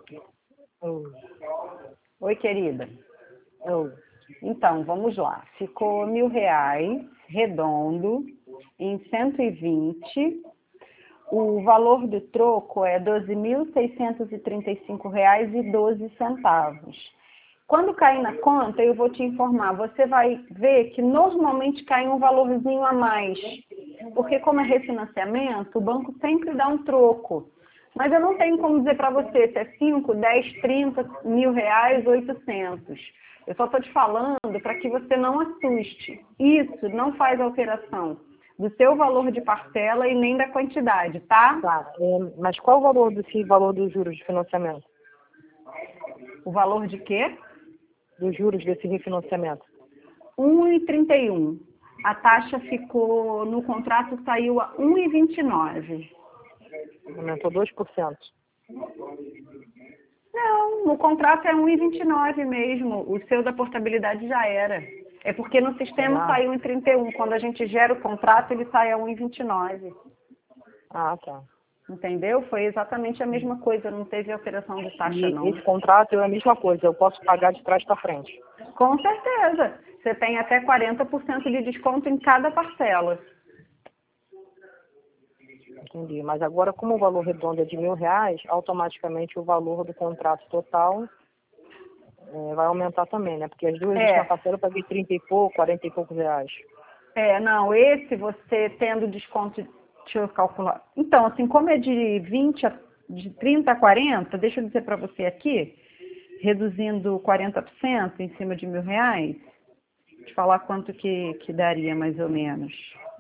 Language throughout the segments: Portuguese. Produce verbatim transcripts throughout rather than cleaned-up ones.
Hum. Oi, querida. Hum. Então, vamos lá. Ficou mil reais, redondo, em cento e vinte. O valor do troco é doze mil seiscentos e trinta e cinco reais e doze centavos. Quando cair na conta, eu vou te informar. Você vai ver que normalmente cai um valorzinho a mais. Porque como é refinanciamento, o banco sempre dá um troco. Mas eu não tenho como dizer para você se é cinco, dez, trinta mil reais, oitocentos. Eu só estou te falando para que você não assuste. Isso não faz alteração do seu valor de parcela e nem da quantidade, tá? Tá. É, mas qual o valor desse valor dos juros de financiamento? O valor de quê? Dos juros desse refinanciamento? um vírgula trinta e um. A taxa ficou, no contrato saiu a um vírgula vinte e nove. Aumentou dois por cento. Não, no contrato é um vírgula vinte e nove mesmo. O seu da portabilidade já era. É porque no sistema Ah. saiu em trinta e um. Quando a gente gera o contrato, ele sai a um vírgula vinte e nove. Ah, tá. Entendeu? Foi exatamente a mesma coisa. Não teve alteração de taxa, E não. esse contrato é a mesma coisa, eu posso pagar de trás para frente. Com certeza. Você tem até quarenta por cento de desconto em cada parcela. Entendi. Mas agora, como o valor redondo é de mil reais, automaticamente o valor do contrato total é, vai aumentar também, né? Porque as duas É. últimas parcelas eu paguei trinta e pouco, quarenta e poucos reais. É, não, esse você tendo desconto, deixa eu calcular. Então, assim, como é de vinte a, de trinta a quarenta, deixa eu dizer para você aqui, reduzindo quarenta por cento em cima de mil reais, te falar quanto que, que daria mais ou menos.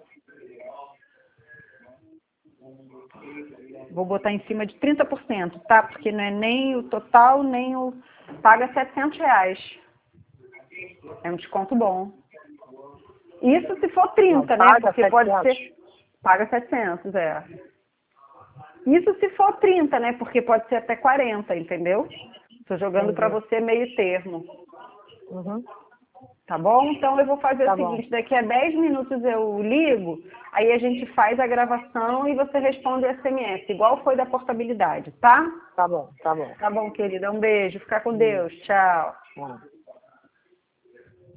Vou botar em cima de trinta por cento, tá? Porque não é nem o total, nem o... Paga setecentos reais. É um desconto bom. Isso se for trinta, Não, né? paga Porque pode setecentos. ser... Paga setecentos, é. Isso se for trinta, né? Porque pode ser até quarenta, entendeu? Estou jogando para Entendi. você meio termo. Uhum. Tá bom? Então eu vou fazer Tá o bom. seguinte, daqui a dez minutos eu ligo, aí a gente faz a gravação e você responde o S M S, igual foi da portabilidade, tá? Tá bom, tá bom. Tá bom, querida. Um beijo. Fica com Hum. Deus. Tchau. Tá.